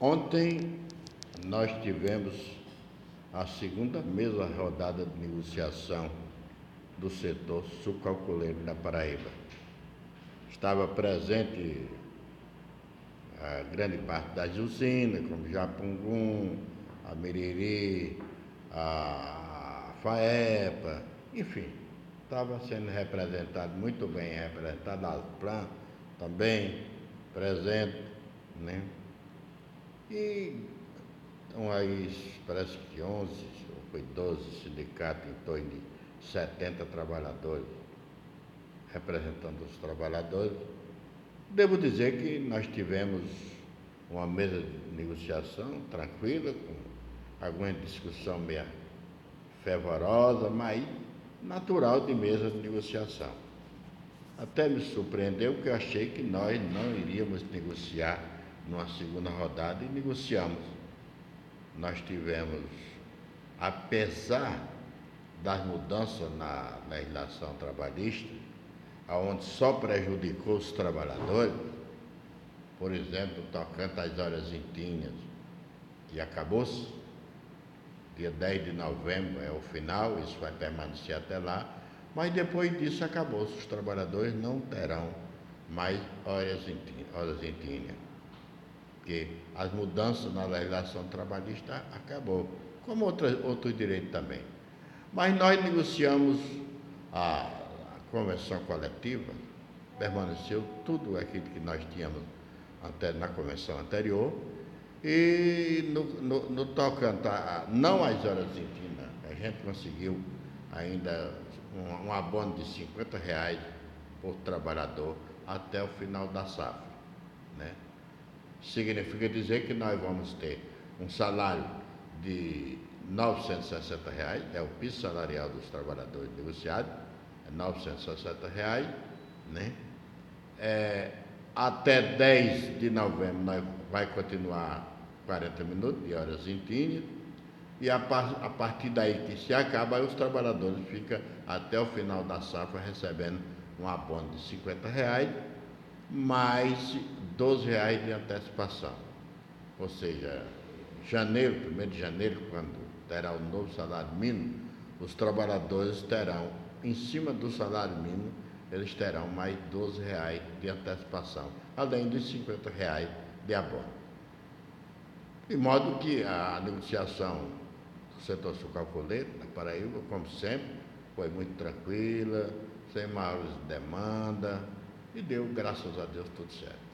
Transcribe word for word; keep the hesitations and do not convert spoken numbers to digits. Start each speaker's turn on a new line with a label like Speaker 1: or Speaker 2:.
Speaker 1: Ontem nós tivemos a segunda mesa rodada de negociação do setor sucalculeiro da Paraíba. Estava presente a grande parte das usinas, como Japungum, a Meriri, a FAEPA, enfim, estava sendo representado, muito bem representado, a Plan também presente, né? E então aí parece que onze, ou foi doze sindicatos, em torno de setenta trabalhadores, representando os trabalhadores. Devo dizer que nós tivemos uma mesa de negociação tranquila, com alguma discussão meio fervorosa, mas natural de mesa de negociação. Até me surpreendeu, porque eu achei que nós não iríamos negociar numa segunda rodada, e negociamos. Nós tivemos, apesar das mudanças na legislação trabalhista, onde só prejudicou os trabalhadores, por exemplo, tocante às horas intínias, que acabou-se, dia dez de novembro é o final, isso vai permanecer até lá, mas depois disso acabou-se, os trabalhadores não terão mais horas intínias, porque as mudanças na legislação trabalhista acabou, como outras, outros direitos também. Mas nós negociamos a, a convenção coletiva, permaneceu tudo aquilo que nós tínhamos até na convenção anterior, e no, no, no tocante a, não às horas intínias, a gente conseguiu ainda um, um abono de cinquenta reais por trabalhador até o final da safra, né? Significa dizer que nós vamos ter um salário de novecentos e sessenta reais, é o piso salarial dos trabalhadores negociados, é novecentos e sessenta reais, né? É, até dez de novembro nós vai continuar quarenta minutos de horas intínias, e a, par, a partir daí que se acaba, aí os trabalhadores ficam até o final da safra recebendo um abono de cinquenta reais, mais doze reais de antecipação. Ou seja, janeiro, primeiro de janeiro, quando terá o novo salário mínimo, os trabalhadores terão, em cima do salário mínimo, eles terão mais doze reais de antecipação, além dos cinquenta reais de abono. De modo que a negociação do setor sucalculeiro na Paraíba, como sempre, foi muito tranquila, sem maiores demandas, e deu, graças a Deus, tudo certo.